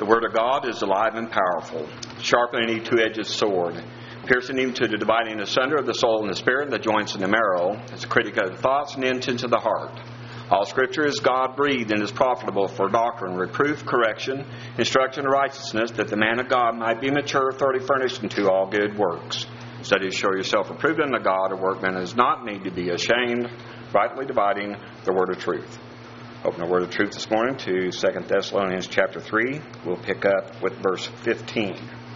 The Word of God is alive and powerful, sharper than any two-edged sword, piercing even to the dividing asunder of the soul and the spirit and the joints and the marrow, as a critic of the thoughts and intents of the heart. All Scripture is God-breathed and is profitable for doctrine, reproof, correction, instruction in righteousness, that the man of God might be mature, thoroughly furnished unto all good works. Study to show yourself approved unto God, a workman does not need to be ashamed, rightly dividing the word of truth. Open the word of truth this morning to 2 Thessalonians chapter 3. We'll pick up with verse 15.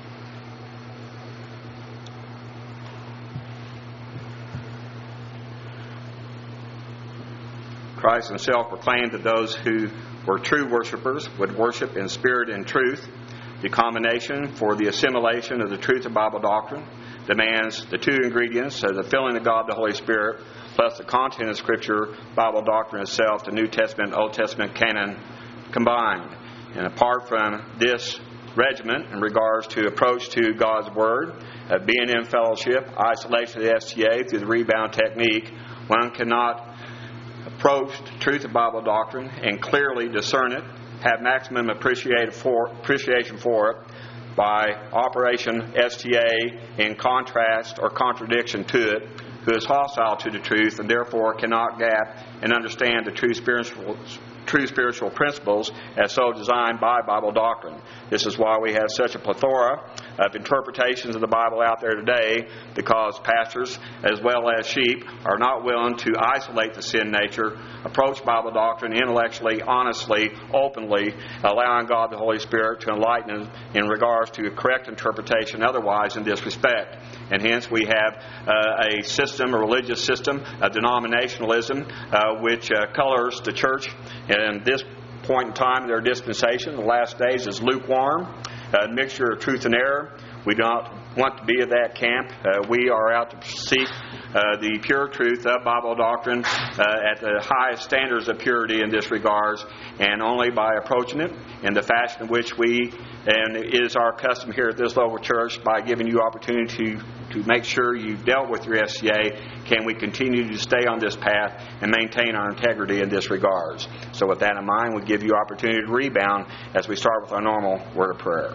Christ himself proclaimed that those who were true worshipers would worship in spirit and truth. The combination for the assimilation of the truth of Bible doctrine demands the two ingredients of the filling of God, the Holy Spirit, plus the content of Scripture, Bible doctrine itself, the New Testament, Old Testament canon combined. And apart from this regiment in regards to approach to God's Word, being in fellowship, isolation of the STA through the rebound technique, one cannot approach the truth of Bible doctrine and clearly discern it, have maximum appreciation for it by Operation STA in contrast or contradiction to it, who is hostile to the truth and therefore cannot gap and understand the true spiritual principles as so designed by Bible doctrine. This is why we have such a plethora of interpretations of the Bible out there today, because pastors as well as sheep are not willing to isolate the sin nature, approach Bible doctrine intellectually, honestly, openly, allowing God the Holy Spirit to enlighten in regards to correct interpretation otherwise in this respect. And hence we have a system, a religious system, a denominationalism, which colors the church in this point in time in their dispensation, the last days, is lukewarm, a mixture of truth and error. We don't want to be of that camp. We are out to seek the pure truth of Bible doctrine at the highest standards of purity in this regards, and only by approaching it in the fashion in which we, and it is our custom here at this local church, by giving you opportunity to make sure you've dealt with your SCA, can we continue to stay on this path and maintain our integrity in this regards. So with that in mind, we give you opportunity to rebound as we start with our normal word of prayer.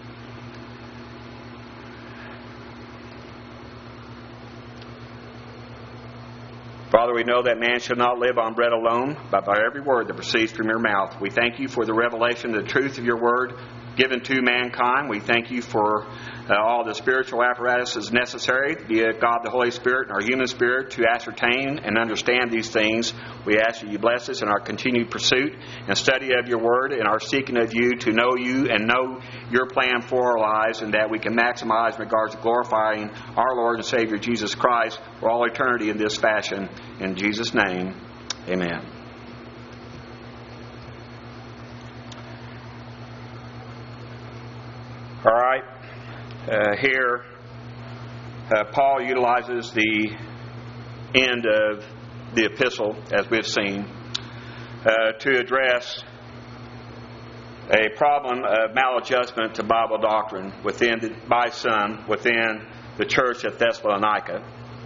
Father, we know that man shall not live on bread alone, but by every word that proceeds from your mouth. We thank you for the revelation of the truth of your word given to mankind. We thank you for all the spiritual apparatuses necessary, be it God the Holy Spirit and our human spirit, to ascertain and understand these things. We ask that you bless us in our continued pursuit and study of your word, and our seeking of you to know you and know your plan for our lives, and that we can maximize in regards to glorifying our Lord and Savior Jesus Christ for all eternity in this fashion. In Jesus' name, amen. All right. Here, Paul utilizes the end of the epistle, as we've seen, to address a problem of maladjustment to Bible doctrine by some within the church at Thessalonica.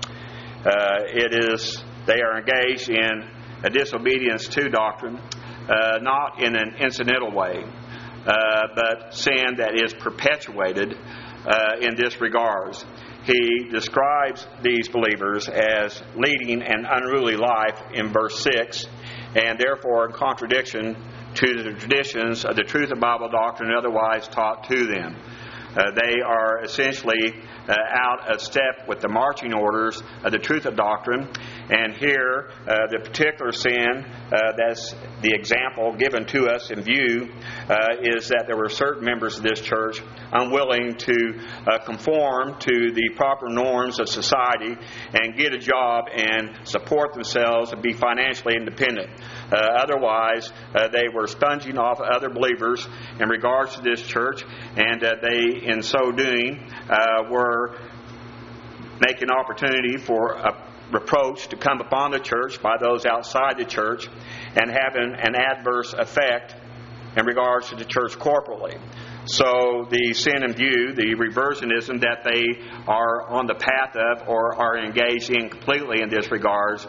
They are engaged in a disobedience to doctrine, not in an incidental way, but sin that is perpetuated in this regards. He describes these believers as leading an unruly life in verse 6, and therefore in contradiction to the traditions of the truth of Bible doctrine otherwise taught to them. They are essentially out of step with the marching orders of the truth of doctrine. And here, the particular sin, that's the example given to us in view, is that there were certain members of this church unwilling to conform to the proper norms of society and get a job and support themselves and be financially independent. Otherwise, they were sponging off other believers in regards to this church, and they, in so doing, were making opportunity for a reproach to come upon the church by those outside the church, and having an adverse effect in regards to the church corporately. So the sin in view, the reversionism that they are on the path of or are engaged in completely in this regards,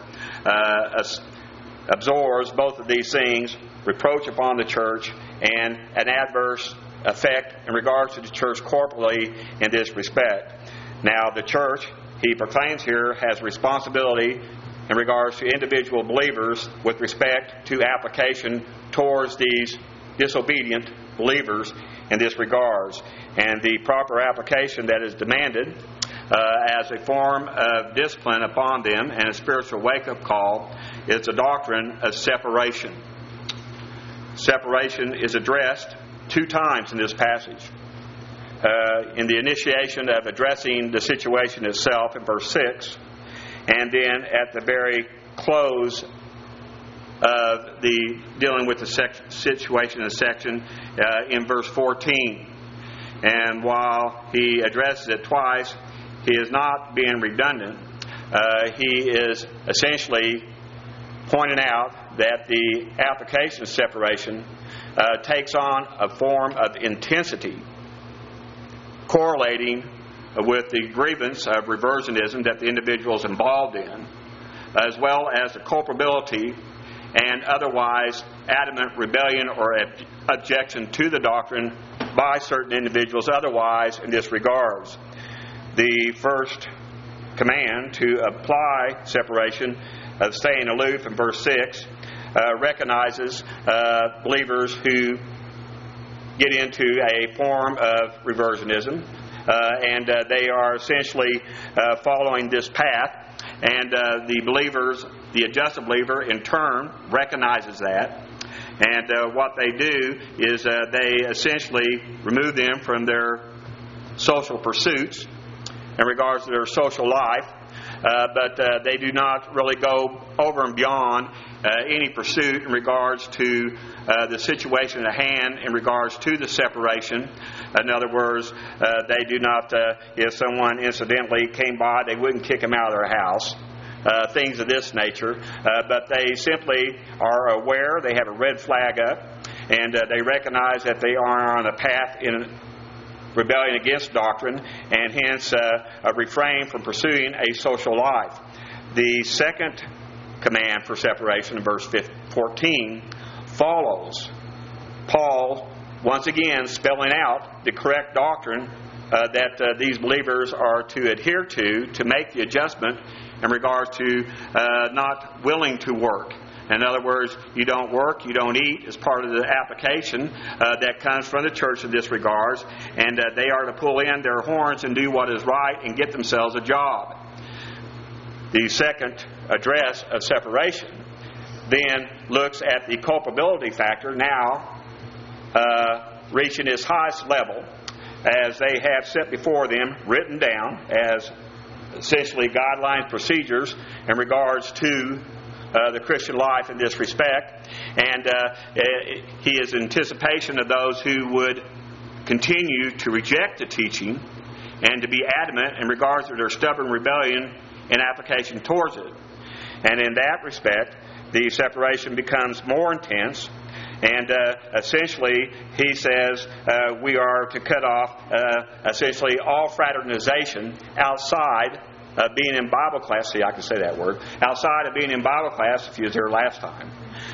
absorbs both of these things, reproach upon the church and an adverse effect in regards to the church corporately in this respect. Now, the church, he proclaims here, has responsibility in regards to individual believers with respect to application towards these disobedient believers in this regards. And the proper application that is demanded as a form of discipline upon them and a spiritual wake-up call is the doctrine of separation. Separation is addressed 2 times in this passage. In the initiation of addressing the situation itself in verse 6, and then at the very close of the dealing with the situation in the section in verse 14. And while he addresses it twice, he is not being redundant. He is essentially pointing out that the application of separation takes on a form of intensity, correlating with the grievance of reversionism that the individual is involved in, as well as the culpability and otherwise adamant rebellion or objection to the doctrine by certain individuals otherwise in this regards. The first command to apply separation of staying aloof in verse 6 recognizes believers who get into a form of reversionism, and they are essentially following this path. And the believers, the adjusted believer, in turn, recognizes that. And what they do is they essentially remove them from their social pursuits in regards to their social life, but they do not really go over and beyond any pursuit in regards to the situation at hand in regards to the separation. In other words, they do not, if someone incidentally came by, they wouldn't kick them out of their house. Things of this nature. But they simply are aware, they have a red flag up, and they recognize that they are on a path in rebellion against doctrine, and hence refrain from pursuing a social life. The second command for separation in verse 14 follows Paul once again spelling out the correct doctrine that these believers are to adhere to make the adjustment in regards to not willing to work. In other words, you don't work, you don't eat as part of the application that comes from the church in this regards, and they are to pull in their horns and do what is right and get themselves a job. The second address of separation then looks at the culpability factor now reaching its highest level, as they have set before them, written down as essentially guidelines, procedures in regards to the Christian life in this respect. And he is in anticipation of those who would continue to reject the teaching and to be adamant in regards to their stubborn rebellion in application towards it. And in that respect, the separation becomes more intense. And essentially, he says we are to cut off essentially all fraternization outside of being in Bible class. See, I can say that word. Outside of being in Bible class, if you was here last time,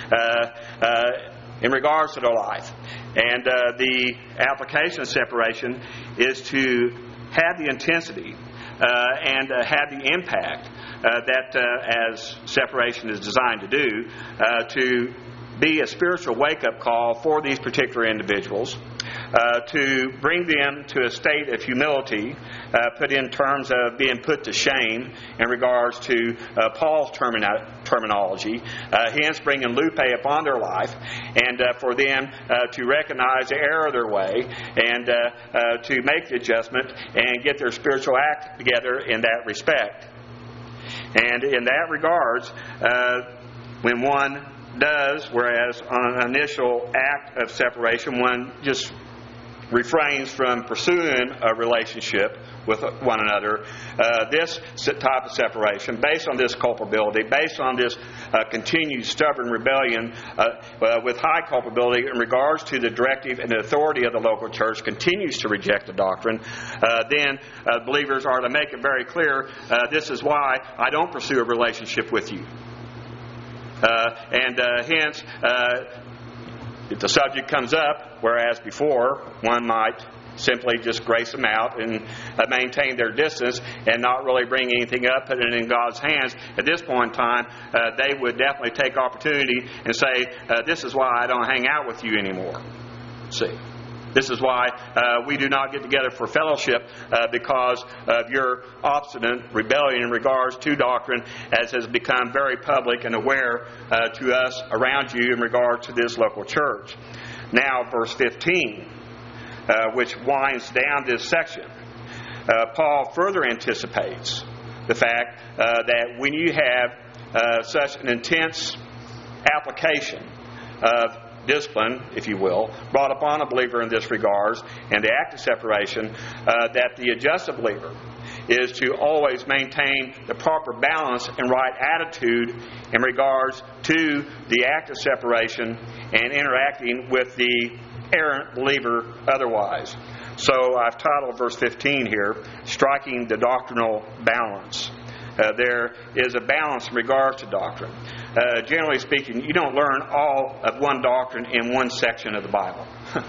in regards to their life. And the application of separation is to have the intensity and have the impact that as separation is designed to do, to be a spiritual wake-up call for these particular individuals, to bring them to a state of humility, put in terms of being put to shame in regards to Paul's terminology, hence bringing lupe upon their life, and for them to recognize the error of their way, and to make the adjustment and get their spiritual act together in that respect. And in that regards, when one does, whereas on an initial act of separation, one just refrains from pursuing a relationship with one another, this type of separation, based on this culpability, based on this continued stubborn rebellion with high culpability in regards to the directive and the authority of the local church, continues to reject the doctrine, then believers are to make it very clear, this is why I don't pursue a relationship with you. And hence, if the subject comes up, whereas before one might simply just grace them out and maintain their distance and not really bring anything up, put it in God's hands. At this point in time, they would definitely take opportunity and say, this is why I don't hang out with you anymore. See, this is why we do not get together for fellowship because of your obstinate rebellion in regards to doctrine, as has become very public and aware to us around you in regard to this local church. Now, verse 15. Which winds down this section. Paul further anticipates the fact that when you have such an intense application of discipline, if you will, brought upon a believer in this regards, and the act of separation, that the adjusted believer is to always maintain the proper balance and right attitude in regards to the act of separation and interacting with the errant believer otherwise. So I've titled verse 15 here, Striking the Doctrinal Balance. There is a balance in regards to doctrine. Generally speaking, you don't learn all of one doctrine in one section of the Bible.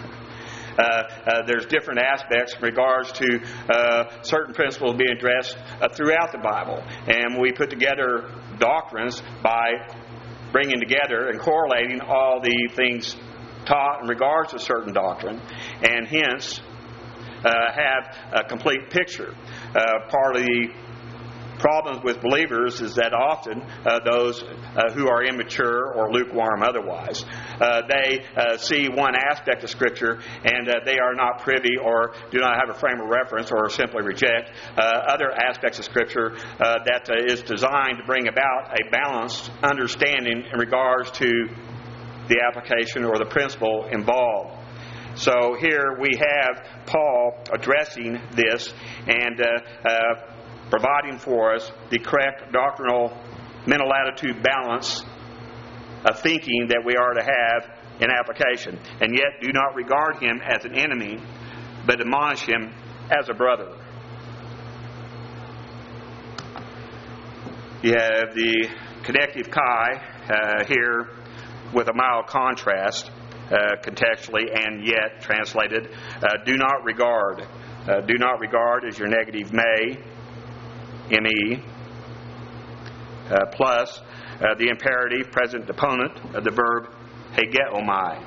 There's different aspects in regards to certain principles being addressed throughout the Bible. And we put together doctrines by bringing together and correlating all the things taught in regards to certain doctrine, and hence have a complete picture. Part of the problems with believers is that often those who are immature or lukewarm otherwise, they see one aspect of Scripture and they are not privy or do not have a frame of reference or simply reject other aspects of Scripture that is designed to bring about a balanced understanding in regards to the application or the principle involved. So here we have Paul addressing this and providing for us the correct doctrinal mental attitude balance of thinking that we are to have in application. And yet do not regard him as an enemy, but admonish him as a brother. You have the connective chi here with a mild contrast contextually and yet translated. Do not regard. Do not regard is your negative may, M-E, plus the imperative present deponent of the verb hegeomai,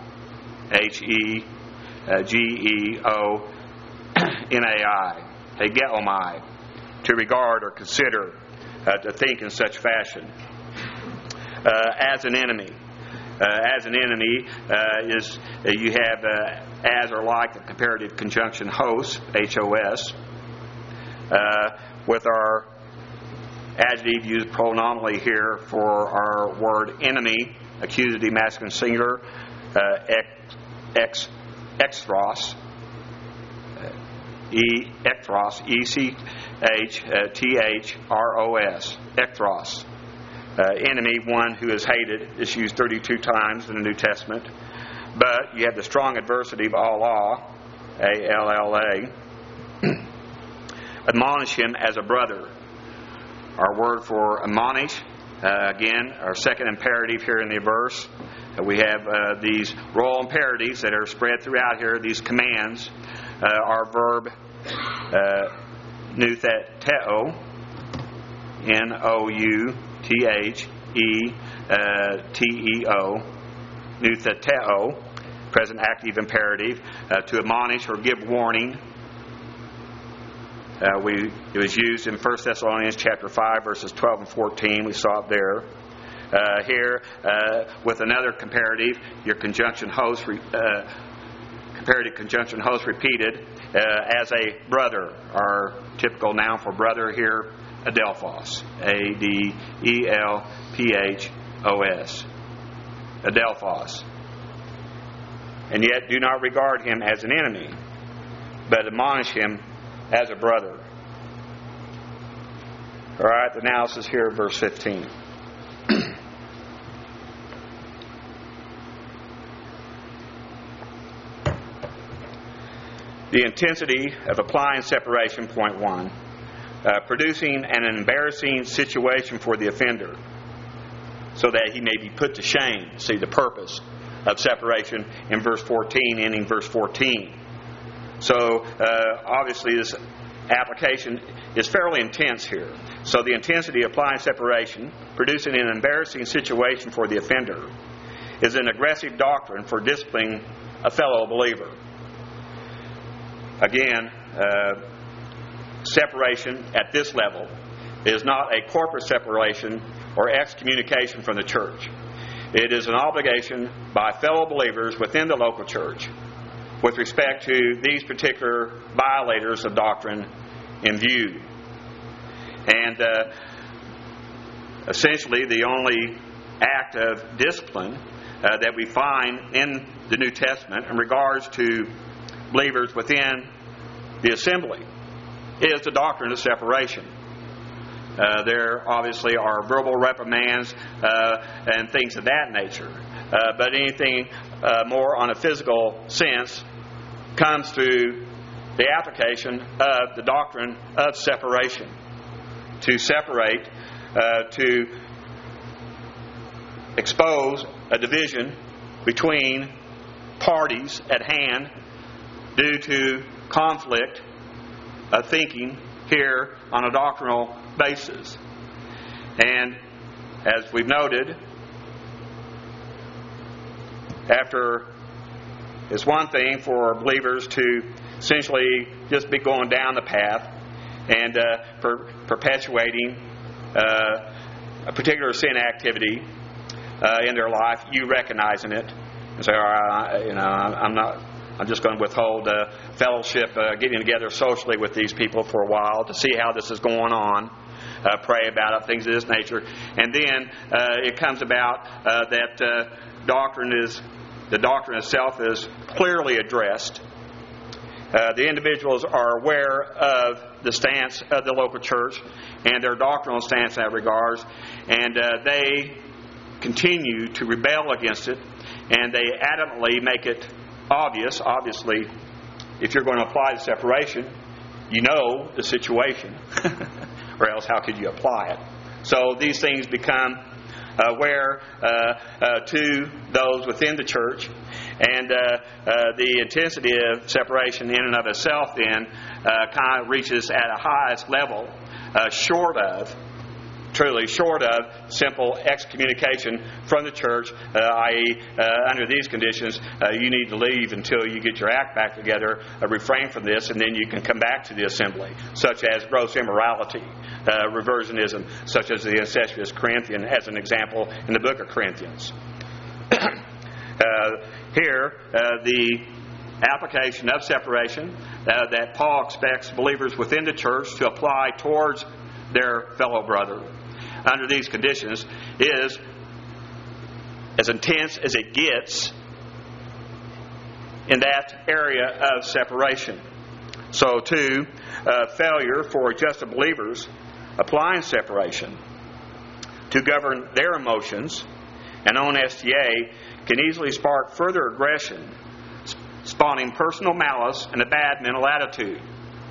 H-E-G-E-O-M-A-I, hegeomai, to regard or consider, to think in such fashion. As an enemy. As an enemy is you have as or like the comparative conjunction hos, H-O-S, with our adjective used pronominally here for our word enemy, accusative masculine singular, ekthros, E-C-H-T-H-R-O-S, ekthros. Enemy, one who is hated, is used 32 times in the New Testament. But you have the strong adversity of Allah, A-L-L-A. Admonish him as a brother. Our word for admonish, again, our second imperative here in the verse. We have these royal imperatives that are spread throughout here, these commands. Our verb, noutheteo, N-O-U-T-H-E-T-E-O, noutheteo, present active imperative, to admonish or give warning. It was used in 1 Thessalonians chapter 5, verses 12 and 14. We saw it there. Here, with another comparative, your conjunction host, comparative conjunction host repeated as a brother. Our typical noun for brother here, adelphos, A-D-E-L-P-H-O-S, adelphos. And yet do not regard him as an enemy, but admonish him as a brother. All right, the analysis here, verse 15. The intensity of applying separation, point 1, producing an embarrassing situation for the offender so that he may be put to shame. See the purpose of separation in verse 14, ending verse 14. So, obviously, this application is fairly intense here. So the intensity of applying separation, producing an embarrassing situation for the offender, is an aggressive doctrine for disciplining a fellow believer. Again, separation at this level is not a corporate separation or excommunication from the church. It is an obligation by fellow believers within the local church with respect to these particular violators of doctrine in view. And essentially the only act of discipline that we find in the New Testament in regards to believers within the assembly is the doctrine of separation. There obviously are verbal reprimands and things of that nature. But anything more on a physical sense comes through the application of the doctrine of separation. To separate, to expose a division between parties at hand due to conflict of thinking here on a doctrinal basis. And as we've noted, after it's one thing for believers to essentially just be going down the path and perpetuating a particular sin activity in their life, you recognizing it and say, all right, I'm just going to withhold fellowship, getting together socially with these people for a while to see how this is going on, pray about it, things of this nature. And then it comes about that the doctrine itself is clearly addressed. The individuals are aware of the stance of the local church and their doctrinal stance in that regards, and they continue to rebel against it, and they adamantly make it obvious. Obviously, if you're going to apply the separation, you know the situation, or else how could you apply it? So these things become aware to those within the church, and the intensity of separation in and of itself then kind of reaches at a highest level, truly short of simple excommunication from the church, i.e. Under these conditions you need to leave until you get your act back together, refrain from this, and then you can come back to the assembly, such as gross immorality, reversionism, such as the incestuous Corinthian, as an example in the book of Corinthians. Here, the application of separation that Paul expects believers within the church to apply towards their fellow brother under these conditions is as intense as it gets in that area of separation. So too, failure for just believers applying separation to govern their emotions and own STA can easily spark further aggression, spawning personal malice and a bad mental attitude.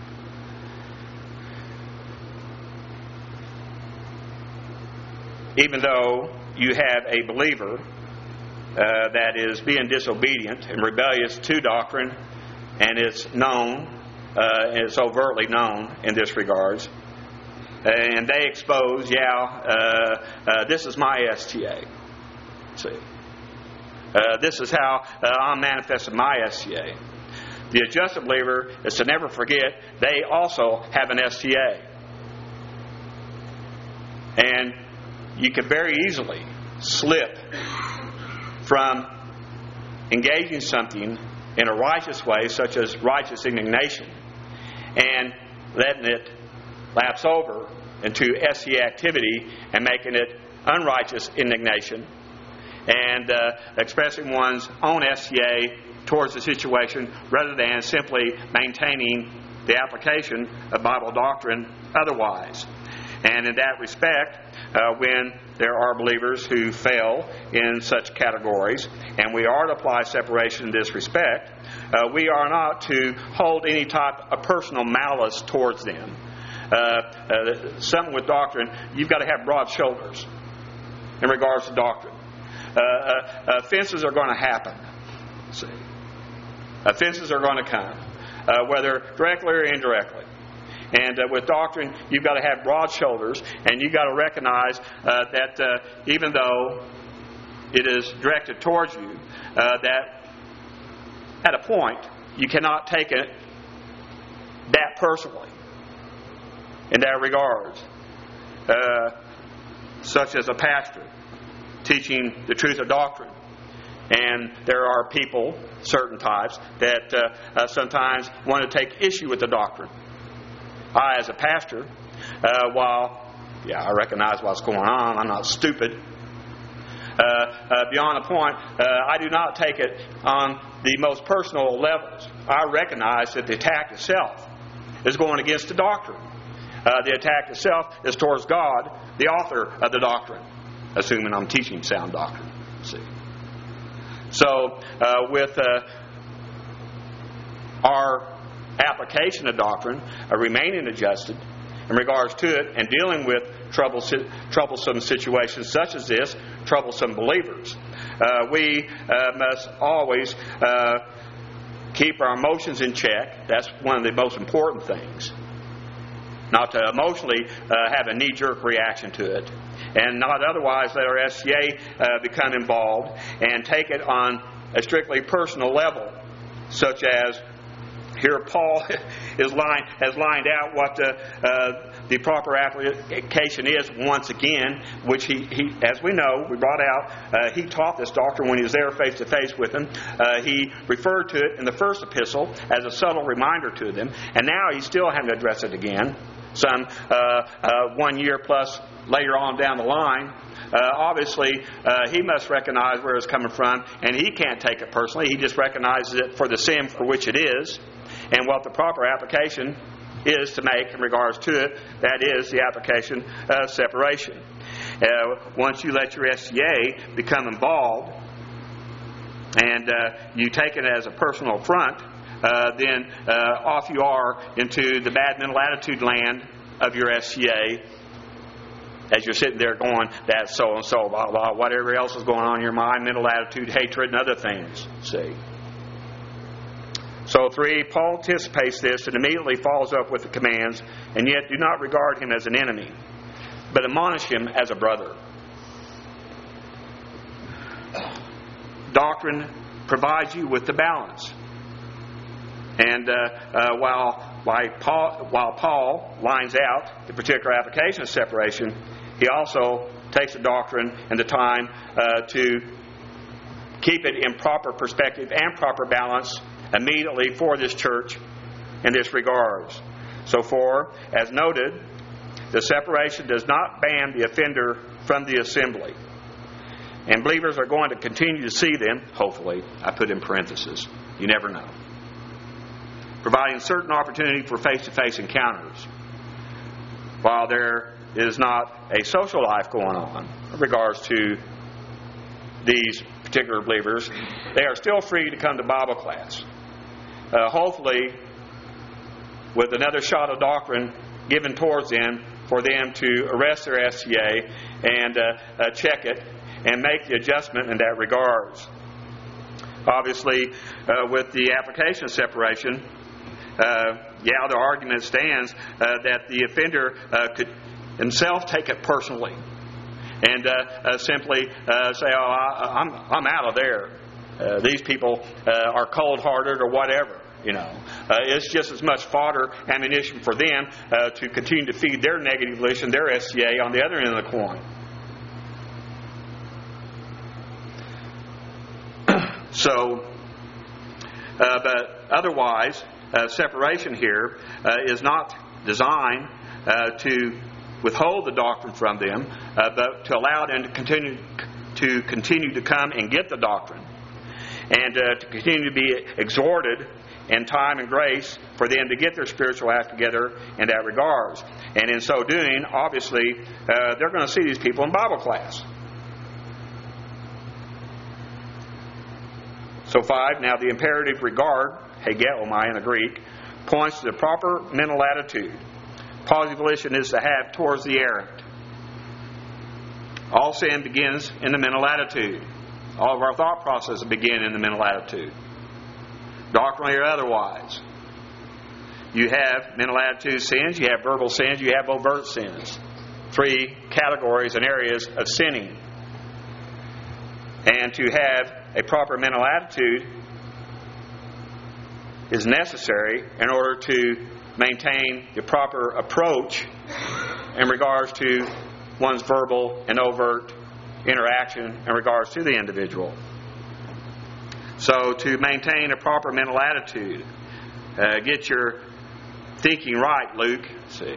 Even though you have a believer that is being disobedient and rebellious to doctrine, and it's known, it's overtly known in this regards, and they expose, this is my STA. See, this is how I'm manifesting my STA. The adjusted believer is to never forget they also have an STA. And you can very easily slip from engaging something in a righteous way, such as righteous indignation, and letting it lapse over into STA activity and making it unrighteous indignation, and expressing one's own STA towards the situation rather than simply maintaining the application of Bible doctrine otherwise. And in that respect, when there are believers who fail in such categories, and we are to apply separation in this respect, we are not to hold any type of personal malice towards them. Something with doctrine, you've got to have broad shoulders in regards to doctrine. offenses are going to happen. See, offenses are going to come, whether directly or indirectly. And with doctrine, you've got to have broad shoulders, and you've got to recognize that even though it is directed towards you, that at a point you cannot take it that personally in that regard. Such as a pastor teaching the truth of doctrine. And there are people, certain types, that sometimes want to take issue with the doctrine. I, as a pastor, I recognize what's going on. I'm not stupid. Beyond a point, I do not take it on the most personal levels. I recognize that the attack itself is going against the doctrine. The attack itself is towards God, the author of the doctrine, assuming I'm teaching sound doctrine. See. So, with our application of doctrine, remaining adjusted in regards to it, and dealing with troublesome situations such as this, troublesome believers, we must always keep our emotions in check. That's one of the most important things. Not to emotionally have a knee-jerk reaction to it, and not otherwise let our SCA become involved and take it on a strictly personal level, such as here Paul has lined out what the proper application is once again, which he as we know, we brought out, he taught this doctrine when he was there face to face with them. He referred to it in the first epistle as a subtle reminder to them, and now he's still having to address it again. Some 1 year plus later on down the line. Obviously, he must recognize where it's coming from, and he can't take it personally. He just recognizes it for the sin for which it is, and what the proper application is to make in regards to it. That is the application of separation. Once you let your SCA become involved, and you take it as a personal affront, then off you are into the bad mental attitude land of your SCA, as you're sitting there going, that's so and so, blah blah, whatever else is going on in your mind, mental attitude, hatred, and other things. See. So 3, Paul anticipates this and immediately follows up with the commands, and yet do not regard him as an enemy, but admonish him as a brother. Doctrine provides you with the balance. And while Paul lines out the particular application of separation, he also takes the doctrine and the time to keep it in proper perspective and proper balance immediately for this church in this regards. So for, as noted, the separation does not ban the offender from the assembly. And believers are going to continue to see them, hopefully, I put in parentheses, you never know, providing certain opportunity for face-to-face encounters. While there is not a social life going on in regards to these particular believers, they are still free to come to Bible class. Hopefully, with another shot of doctrine given towards them, for them to arrest their SCA and check it and make the adjustment in that regards. Obviously, with the application of separation, the argument stands that the offender could himself take it personally and simply say, "Oh, I'm out of there. These people are cold-hearted," or whatever. You know, it's just as much fodder, ammunition for them to continue to feed their negative volition, their SCA, on the other end of the coin. So, but otherwise, separation here is not designed to withhold the doctrine from them, but to allow them to continue to come and get the doctrine, and to continue to be exhorted in time and grace for them to get their spiritual act together in that regards. And in so doing, obviously, they're going to see these people in Bible class. So 5, now the imperative regard, hegeomai in the Greek, points to the proper mental attitude positive volition is to have towards the errant. All sin begins in the mental attitude. All of our thought processes begin in the mental attitude, doctrinally or otherwise. You have mental attitude sins, you have verbal sins, you have overt sins. 3 categories and areas of sinning. And to have a proper mental attitude is necessary in order to maintain the proper approach in regards to one's verbal and overt interaction in regards to the individual. So to maintain a proper mental attitude, get your thinking right, Luke. See,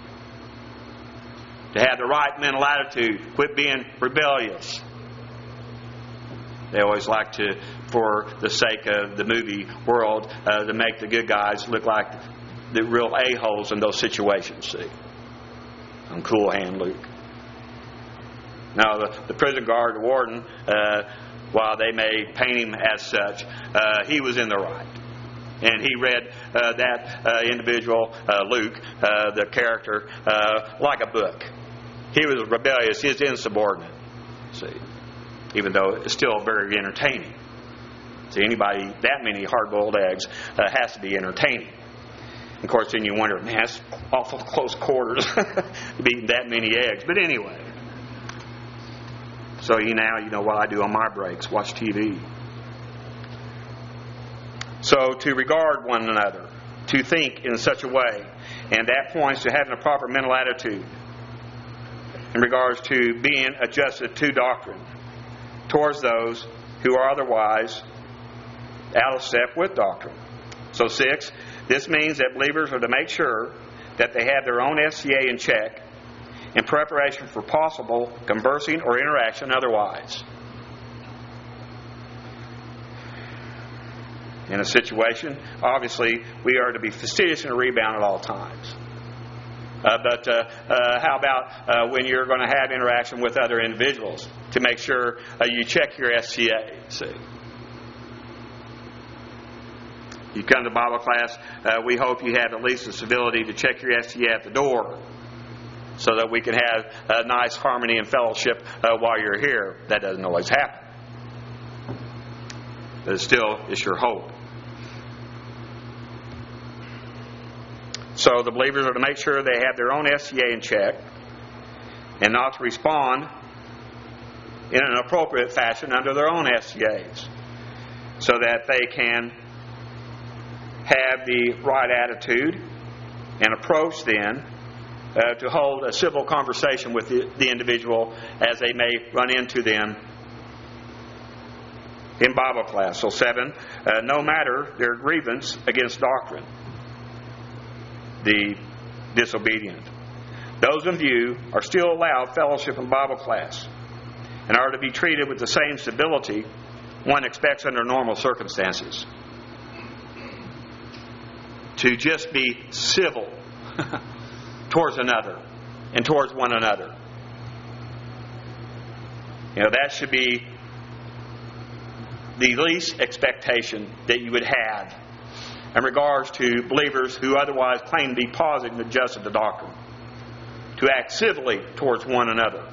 to have the right mental attitude, quit being rebellious. They always like to, for the sake of the movie world, to make the good guys look like the real a-holes in those situations. See, I'm cool hand, Luke. Now, the prison guard, the warden, while they may paint him as such, he was in the right. And he read that individual, Luke, the character, like a book. He was rebellious. He was insubordinate. See, even though it's still very entertaining. See, anybody, that many hard-boiled eggs has to be entertaining. Of course, then you wonder, man, it's awful close quarters to be eating that many eggs. But anyway. So now you know what I do on my breaks, watch TV. So to regard one another, to think in such a way, and that points to having a proper mental attitude in regards to being adjusted to doctrine towards those who are otherwise out of step with doctrine. So 6, this means that believers are to make sure that they have their own SCA in check in preparation for possible conversing or interaction otherwise. In a situation, obviously, we are to be fastidious and rebound at all times. But how about when you're going to have interaction with other individuals to make sure you check your SCA? See, you come to Bible class, we hope you have at least the civility to check your SCA at the door, so that we can have a nice harmony and fellowship while you're here. That doesn't always happen, but still, it's your hope. So the believers are to make sure they have their own SCA in check and not to respond in an appropriate fashion under their own SCAs, so that they can have the right attitude and approach then to hold a civil conversation with the individual as they may run into them in Bible class. So 7, no matter their grievance against doctrine, the disobedient, those in view are still allowed fellowship in Bible class and are to be treated with the same civility one expects under normal circumstances. To just be civil towards another and towards one another. That should be the least expectation that you would have in regards to believers who otherwise claim to be positive and adjusted to doctrine. To act civilly towards one another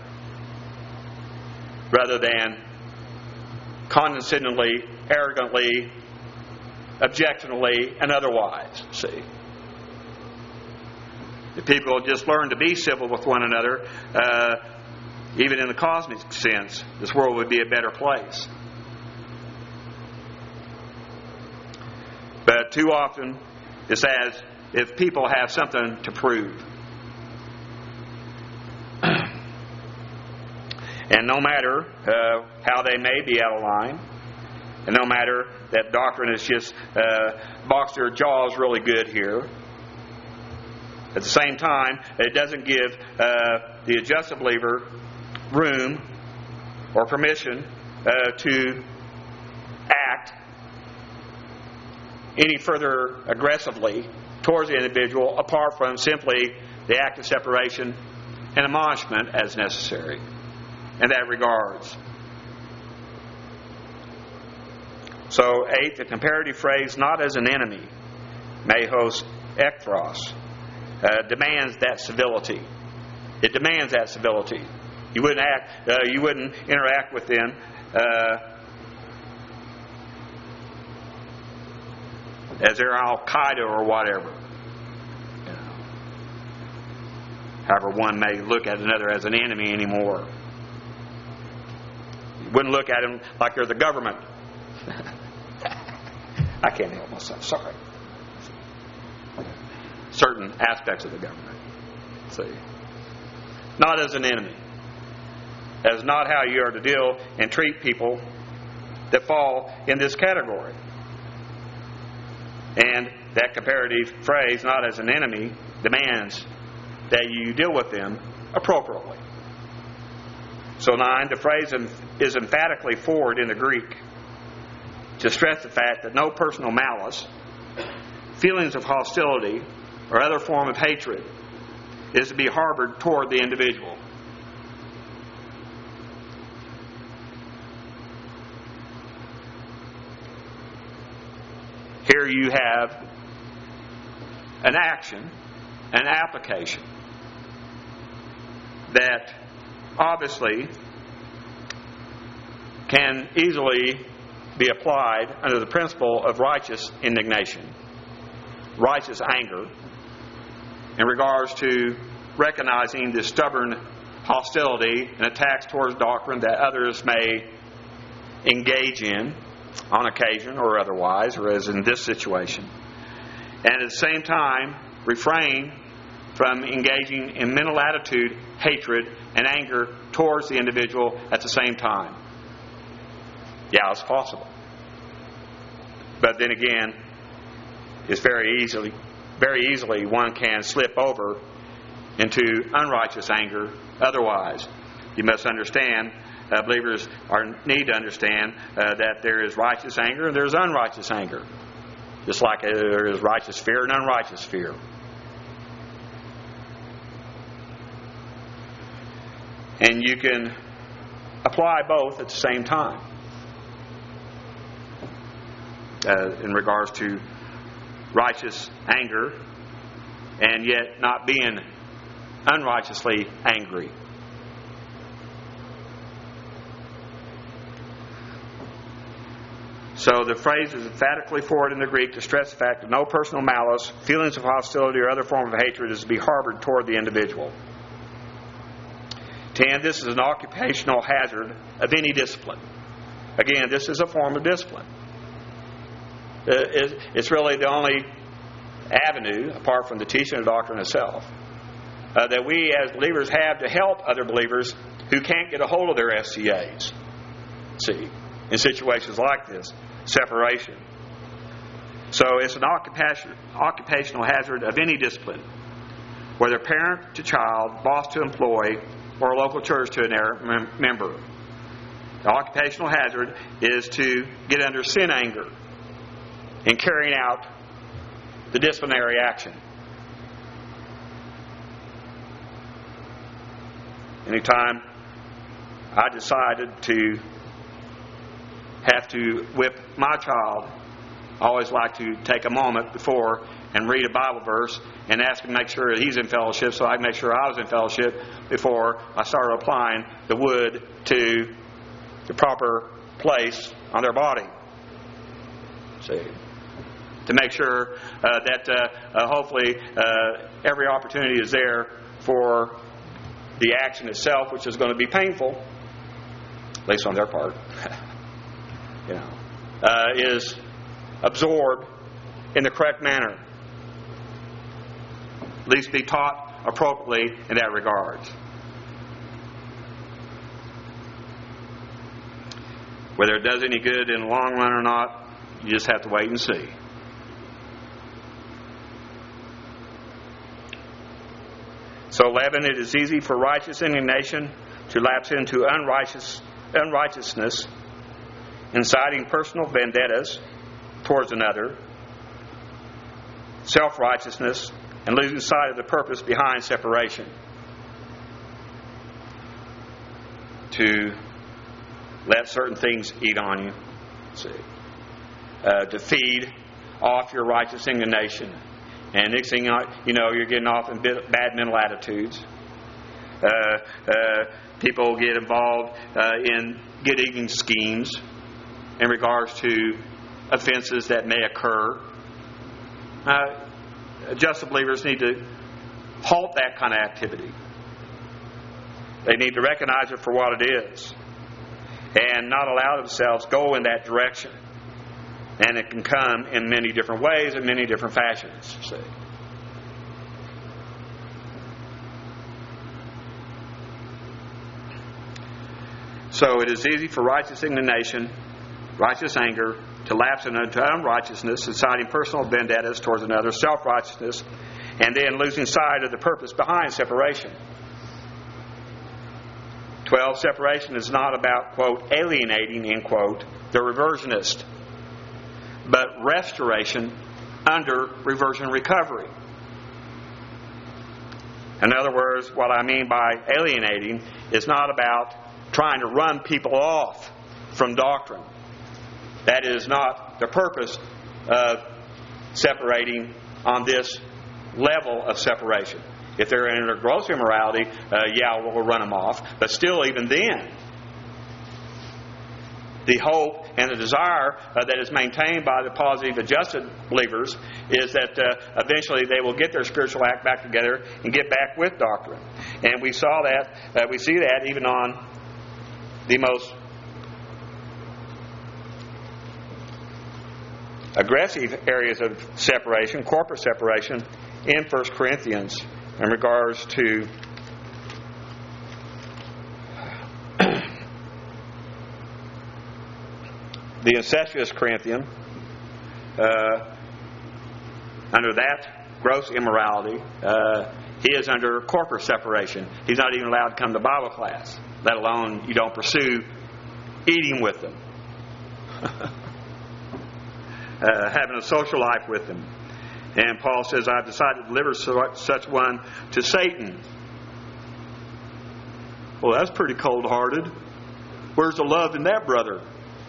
rather than condescendingly, arrogantly, objectionably, and otherwise. See, if people just learn to be civil with one another, even in the cosmic sense, this world would be a better place. But too often, it's as if people have something to prove. And no matter how they may be out of line, and no matter that doctrine has just boxed their jaws really good here, at the same time, it doesn't give the adjusted believer room or permission to act any further aggressively towards the individual apart from simply the act of separation and admonishment as necessary in that regards. So 8, the comparative phrase "not as an enemy," mehos ekthros, demands that civility. It demands that civility. You wouldn't interact with them as they're Al-Qaeda or whatever. You know. However, one may look at another as an enemy anymore. You wouldn't look at them like they're the government. I can't help myself. Sorry. Certain aspects of the government. See. Not as an enemy. That is not how you are to deal and treat people that fall in this category. And that comparative phrase, not as an enemy, demands that you deal with them appropriately. So 9, the phrase is emphatically forward in the Greek to stress the fact that no personal malice, feelings of hostility, or other form of hatred is to be harbored toward the individual. Here you have an action, an application that obviously can easily be applied under the principle of righteous indignation, righteous anger, in regards to recognizing the stubborn hostility and attacks towards doctrine that others may engage in on occasion or otherwise, or as in this situation. And at the same time, refrain from engaging in mental attitude, hatred, and anger towards the individual at the same time. Yeah, it's possible. But then again, it's very easily one can slip over into unrighteous anger otherwise. You must understand, believers need to understand that there is righteous anger and there's unrighteous anger. Just like there is righteous fear and unrighteous fear. And you can apply both at the same time. In regards to righteous anger and yet not being unrighteously angry. So the phrase is emphatically forward in the Greek to stress the fact that no personal malice, feelings of hostility, or other form of hatred is to be harbored toward the individual. 10. This is an occupational hazard of any discipline. Again, this is a form of discipline. It's really the only avenue, apart from the teaching of doctrine itself, that we as believers have to help other believers who can't get a hold of their SCAs. See, in situations like this, separation. So it's an occupational hazard of any discipline, whether parent to child, boss to employee, or a local church to a member. The occupational hazard is to get under sin anger in carrying out the disciplinary action. Anytime I decided to have to whip my child, I always like to take a moment before and read a Bible verse and ask him to make sure that he's in fellowship, so I can make sure I was in fellowship before I started applying the wood to the proper place on their body. See? To make sure that hopefully every opportunity is there for the action itself, which is going to be painful, at least on their part, is absorbed in the correct manner. At least be taught appropriately in that regard. Whether it does any good in the long run or not, you just have to wait and see. So 11, it is easy for righteous indignation to lapse into unrighteousness, inciting personal vendettas towards another, self-righteousness, and losing sight of the purpose behind separation. To let certain things eat on you. To feed off your righteous indignation. And next thing you know, you're getting off in bad mental attitudes. People get involved in get-eating schemes in regards to offenses that may occur just believers need to halt that kind of activity. They need to recognize it for what it is and not allow themselves go in that direction. And it can come in many different ways, in many different fashions. See? So it is easy for righteous indignation, righteous anger, to lapse into unrighteousness, inciting personal vendettas towards another, self-righteousness, and then losing sight of the purpose behind separation. 12, separation is not about, quote, alienating, end quote, the reversionist, but restoration under reversion recovery. In other words, what I mean by alienating is not about trying to run people off from doctrine. That is not the purpose of separating on this level of separation. If they're in a gross immorality, we'll run them off. But still, even then, the hope and the desire that is maintained by the positive adjusted believers is that eventually they will get their spiritual act back together and get back with doctrine. And we saw that, we see that even on the most aggressive areas of separation, corporate separation, in 1 Corinthians in regards to the incestuous Corinthian. Under that gross immorality, he is under corporate separation. He's not even allowed to come to Bible class, let alone you don't pursue eating with them. Having a social life with them. And Paul says, I've decided to deliver such one to Satan. Well, that's pretty cold-hearted. Where's the love in that brother?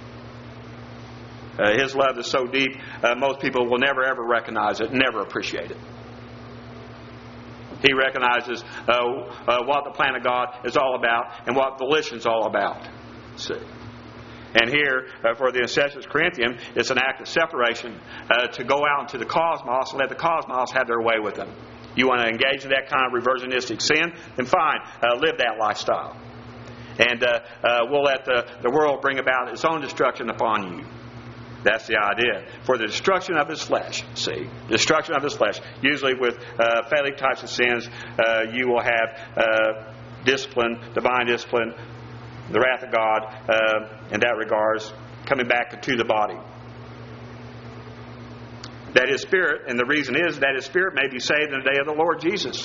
His love is so deep, most people will never ever recognize it, never appreciate it. He recognizes what the plan of God is all about and what volition is all about. See? And here, for the incestuous Corinthian, it's an act of separation to go out into the cosmos and let the cosmos have their way with them. You want to engage in that kind of reversionistic sin? Then fine, live that lifestyle. And we'll let the world bring about its own destruction upon you. That's the idea. For the destruction of his flesh, see? Destruction of his flesh. Usually with fatal types of sins, you will have discipline, divine discipline, the wrath of God, in that regards, coming back to the body. That his spirit, and the reason is that his spirit may be saved in the day of the Lord Jesus.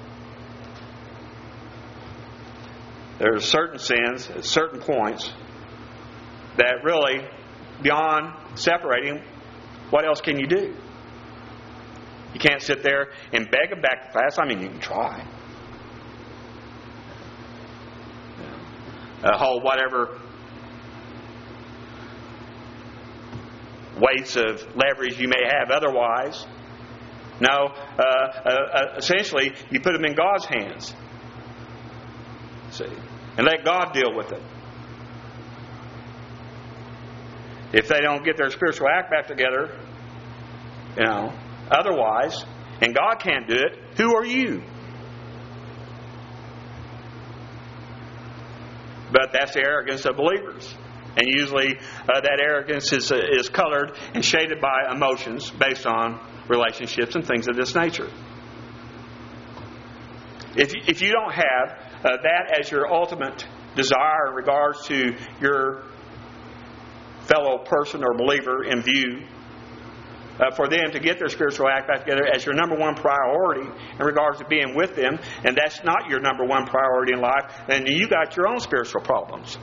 There are certain sins at certain points that really, beyond separating, what else can you do? You can't sit there and beg them back to fast. I mean, you can try. Hold whatever weights of leverage you may have otherwise. No, essentially, you put them in God's hands. See? And let God deal with it. If they don't get their spiritual act back together, otherwise, and God can't do it, who are you? But that's the arrogance of believers. And usually that arrogance is colored and shaded by emotions based on relationships and things of this nature. If you don't have that as your ultimate desire in regards to your fellow person or believer in view, for them to get their spiritual act back together as your number one priority in regards to being with them, and that's not your number one priority in life, then you got your own spiritual problems.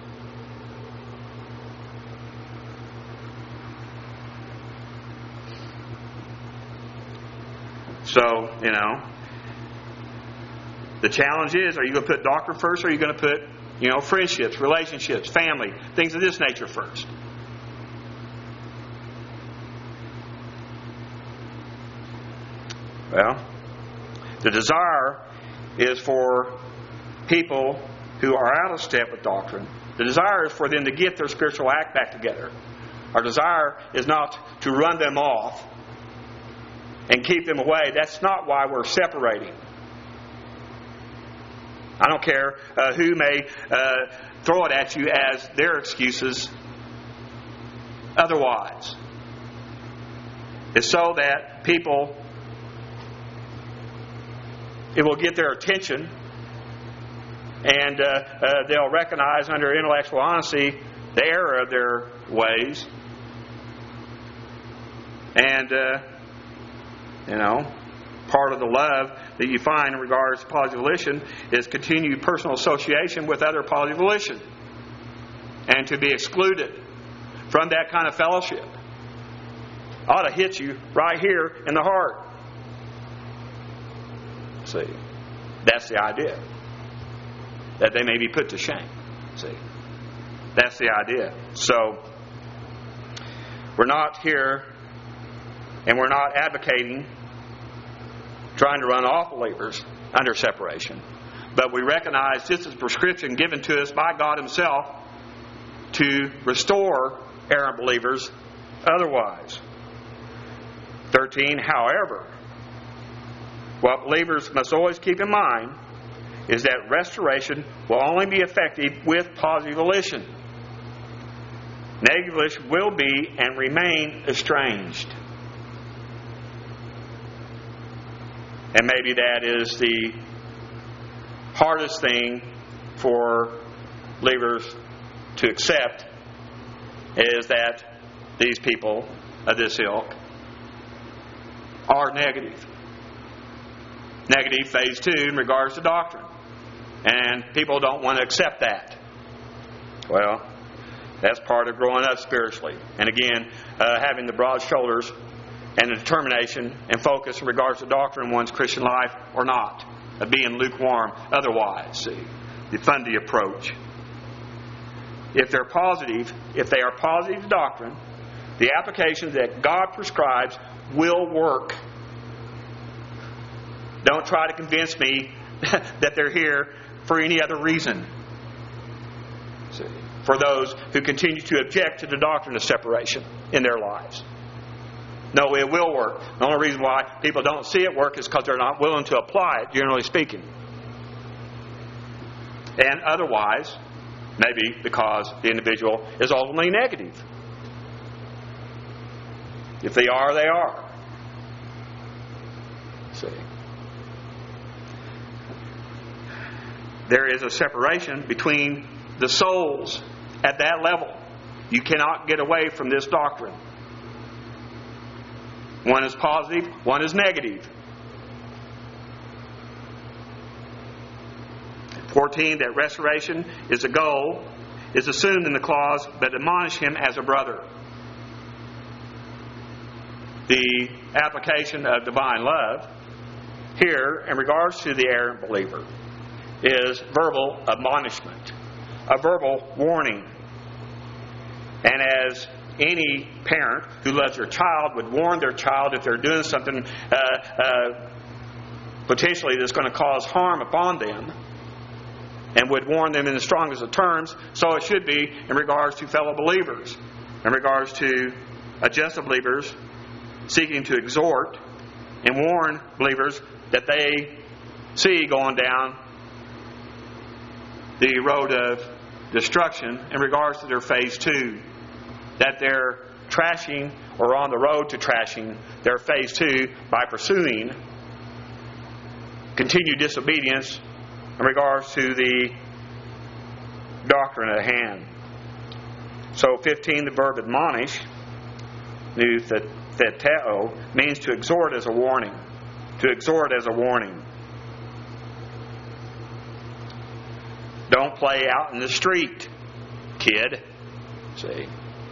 So, the challenge is, are you going to put doctrine first, or are you going to put, friendships, relationships, family, things of this nature first? Well, the desire is for people who are out of step with doctrine. The desire is for them to get their spiritual act back together. Our desire is not to run them off and keep them away. That's not why we're separating. I don't care who may throw it at you as their excuses otherwise. It's so that people, it will get their attention, and they'll recognize under intellectual honesty the error of their ways. And, part of the love that you find in regards to positive volition is continued personal association with other positive volition. And to be excluded from that kind of fellowship ought to hit you right here in the heart. See, that's the idea. That they may be put to shame. See, that's the idea. So, we're not here and we're not advocating trying to run off believers under separation. But we recognize this is a prescription given to us by God Himself to restore errant believers otherwise. 13, however, what believers must always keep in mind is that restoration will only be effective with positive volition. Negative volition will be and remain estranged. And maybe that is the hardest thing for believers to accept, is that these people of this ilk are negative. Negative, phase 2, in regards to doctrine. And people don't want to accept that. Well, that's part of growing up spiritually. And again, having the broad shoulders and the determination and focus in regards to doctrine in one's Christian life or not. Of being lukewarm otherwise. See, the Fundy approach. If they are positive doctrine, the applications that God prescribes will work. Don't try to convince me that they're here for any other reason. See, for those who continue to object to the doctrine of separation in their lives. No, it will work. The only reason why people don't see it work is because they're not willing to apply it, generally speaking. And otherwise, maybe because the individual is ultimately negative. If they are, they are. See. There is a separation between the souls at that level. You cannot get away from this doctrine. One is positive, one is negative. 14, that restoration is a goal, is assumed in the clause, but admonish him as a brother. The application of divine love here, in regards to the errant believer, is verbal admonishment, a verbal warning. And as any parent who loves their child would warn their child if they're doing something potentially that's going to cause harm upon them, and would warn them in the strongest of terms, so it should be in regards to fellow believers, in regards to adjusted believers seeking to exhort and warn believers that they see going down the road of destruction in regards to their phase 2. That they're trashing or on the road to trashing their phase 2 by pursuing continued disobedience in regards to the doctrine at hand. So 15, the verb admonish, new theteo, means to exhort as a warning. To exhort as a warning. Don't play out in the street, kid. See?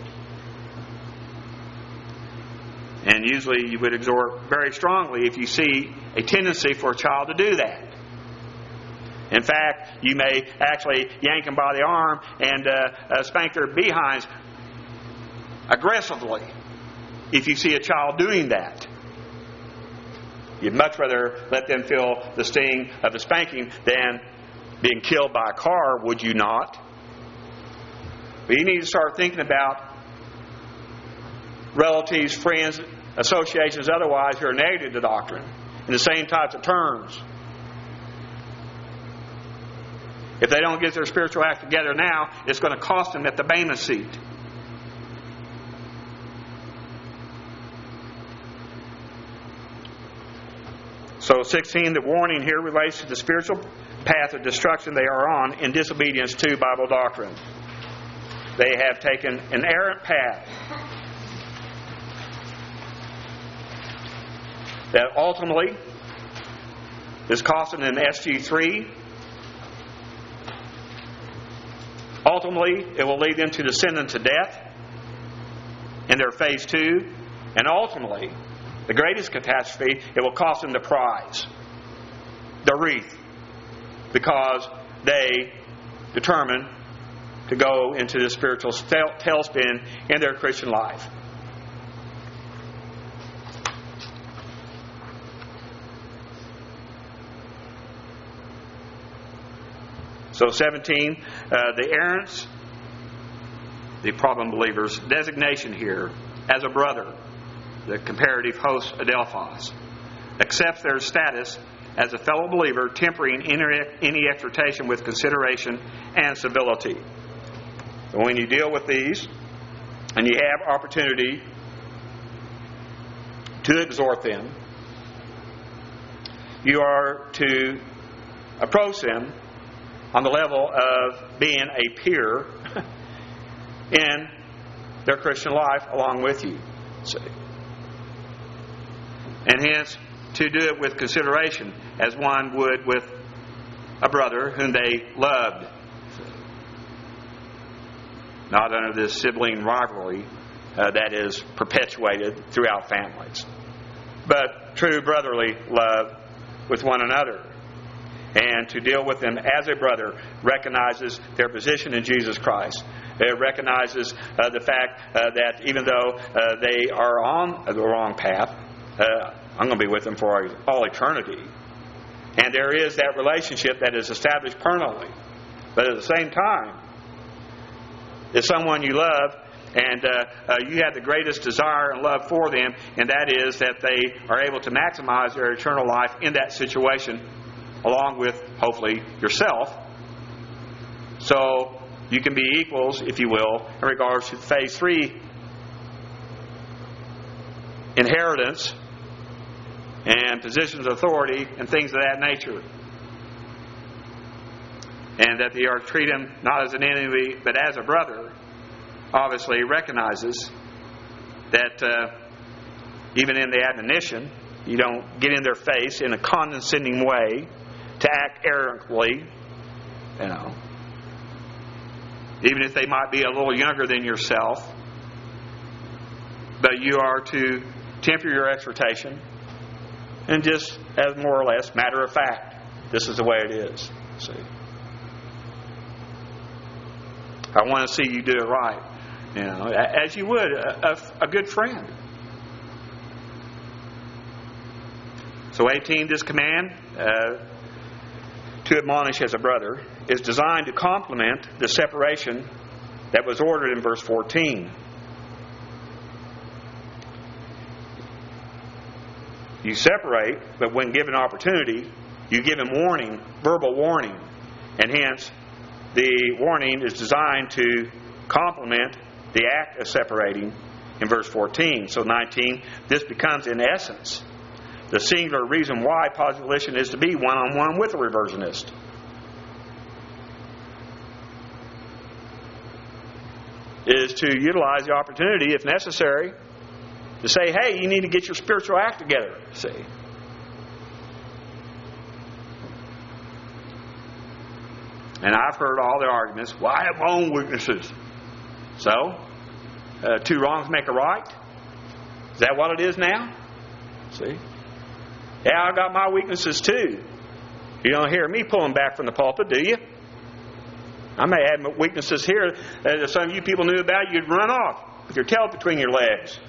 And usually you would exhort very strongly if you see a tendency for a child to do that. In fact, you may actually yank them by the arm and spank their behinds aggressively if you see a child doing that. You'd much rather let them feel the sting of the spanking than being killed by a car, would you not? But you need to start thinking about relatives, friends, associations otherwise who are negative to doctrine in the same types of terms. If they don't get their spiritual act together now, it's going to cost them at the Bema seat. So 16, the warning here relates to the spiritual path of destruction they are on in disobedience to Bible doctrine. They have taken an errant path that ultimately is costing them SG3. Ultimately, it will lead them to descend to death in their phase 2. And ultimately, the greatest catastrophe, it will cost them the prize, the wreath, because they determine to go into the spiritual tailspin in their Christian life. So 17, the errants, the problem believers' designation here as a brother, the comparative host Adelphos, accepts their status as a fellow believer, tempering any exhortation with consideration and civility. And when you deal with these, and you have opportunity to exhort them, you are to approach them on the level of being a peer in their Christian life along with you. See? And hence, to do it with consideration, as one would with a brother whom they loved. Not under this sibling rivalry that is perpetuated throughout families, but true brotherly love with one another. And to deal with them as a brother recognizes their position in Jesus Christ. It recognizes the fact that even though they are on the wrong path, I'm going to be with them for all eternity. And there is that relationship that is established permanently. But at the same time, it's someone you love, and you have the greatest desire and love for them, and that is that they are able to maximize their eternal life in that situation, along with, hopefully, yourself. So you can be equals, if you will, in regards to phase 3 inheritance and positions of authority and things of that nature. And that they are treated him not as an enemy but as a brother, obviously recognizes that even in the admonition, you don't get in their face in a condescending way to act arrogantly, even if they might be a little younger than yourself. But you are to temper your exhortation and just, as more or less matter of fact, this is the way it is. See, I want to see you do it right, as you would a good friend. So 18, this command to admonish as a brother is designed to complement the separation that was ordered in verse 14. You separate, but when given opportunity, you give him warning, verbal warning. And hence, the warning is designed to complement the act of separating in verse 14. So 19, this becomes in essence the singular reason why positive volition is to be one-on-one with a reversionist. Is to utilize the opportunity, if necessary, to say, hey, you need to get your spiritual act together. See? And I've heard all the arguments, well, I have my own weaknesses. So, 2 wrongs make a right? Is that what it is now? See? Yeah, I've got my weaknesses too. You don't hear me pulling back from the pulpit, do you? I may have weaknesses here that some of you people knew about. You'd run off with your tail between your legs.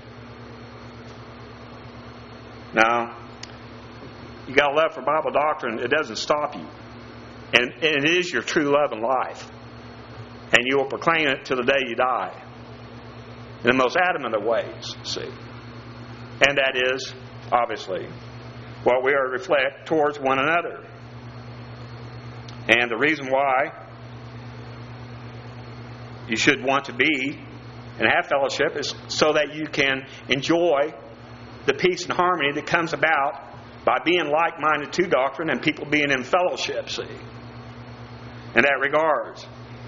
Now, you got a love for Bible doctrine. It doesn't stop you. And it is your true love in life. And you will proclaim it to the day you die. In the most adamant of ways, see. And that is, obviously, what we are to reflect towards one another. And the reason why you should want to be and have fellowship is so that you can enjoy the peace and harmony that comes about by being like-minded to doctrine and people being in fellowship, see, in that regards.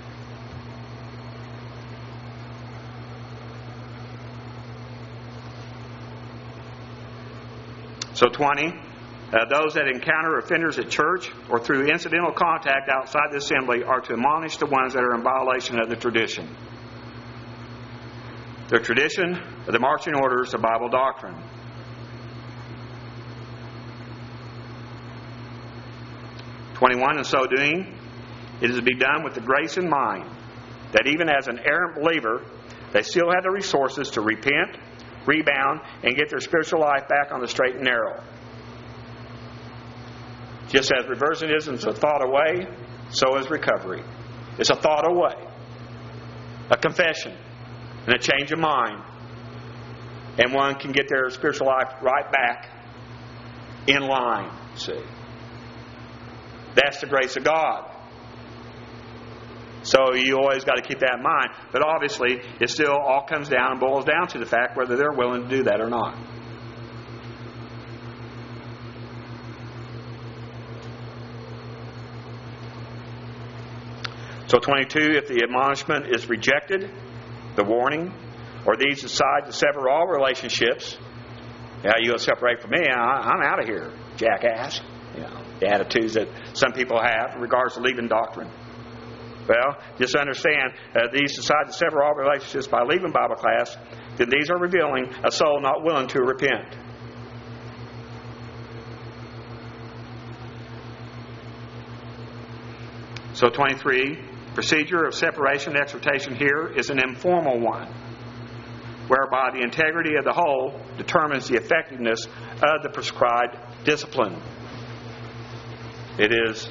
So 20, those that encounter offenders at church or through incidental contact outside the assembly are to admonish the ones that are in violation of the tradition. The tradition of the marching orders of Bible doctrine. In so doing, it is to be done with the grace in mind that even as an errant believer, they still have the resources to repent, rebound, and get their spiritual life back on the straight and narrow. Just as reversionism is a thought away, so is recovery. It's a thought away, a confession, and a change of mind. And one can get their spiritual life right back in line, see. That's the grace of God. So you always got to keep that in mind. But obviously, it still all comes down and boils down to the fact whether they're willing to do that or not. So 22, if the admonishment is rejected, the warning, or these decide to sever all relationships, you'll separate from me, I'm out of here, jackass. The attitudes that some people have in regards to leaving doctrine. Well, just understand, these decide to sever all relationships by leaving Bible class, then these are revealing a soul not willing to repent. So 23, procedure of separation and exhortation here is an informal one, whereby the integrity of the whole determines the effectiveness of the prescribed discipline. It is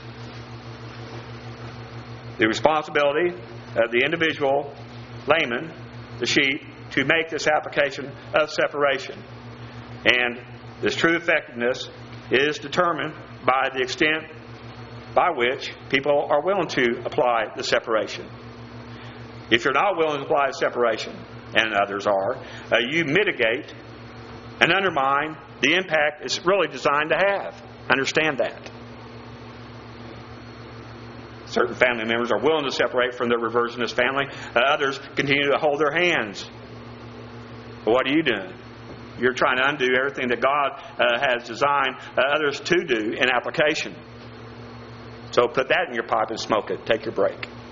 the responsibility of the individual layman, the sheep, to make this application of separation. And this true effectiveness is determined by the extent by which people are willing to apply the separation. If you're not willing to apply the separation, and others are, you mitigate and undermine the impact it's really designed to have. Understand that. Certain family members are willing to separate from their reversionist family. Others continue to hold their hands. But what are you doing? You're trying to undo everything that God has designed others to do in application. So put that in your pipe and smoke it. Take your break.